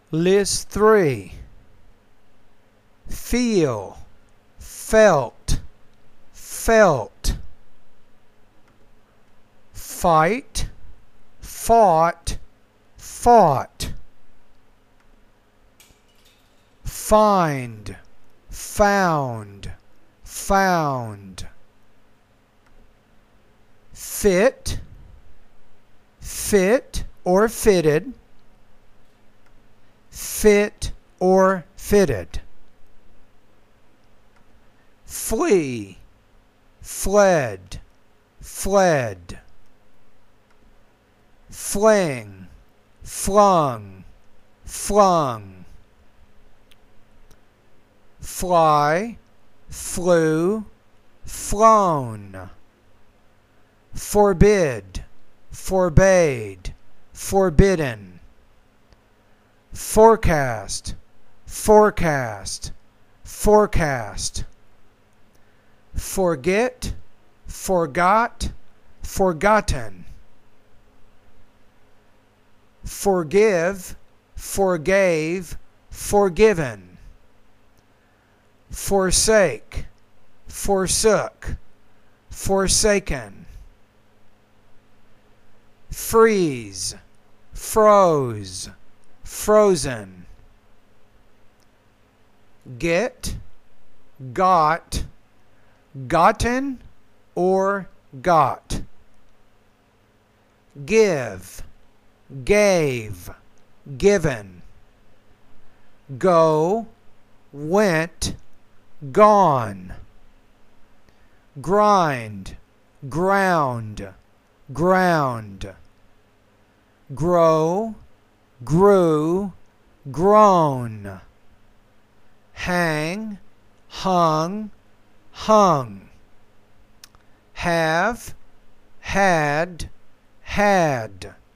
List 3. Feel, felt, felt. Fight, fought, fought. Find, found, found. Fit, fit or fitted, fit or fitted. Flee, fled, fled. Fling, flung, flung. Fly, flew, flown. Forbid, forbade, forbidden. Forecast, forecast, forecast. Forget, forgot, forgotten. Forgive, forgave, forgiven. Forsake, forsook, forsaken. Freeze, froze, frozen. Get, got, gotten or got. Give, gave, given. Go, went, gone. Grind, ground, ground. Grow, grew, grown. Hang, hung, hung. Have, had, had.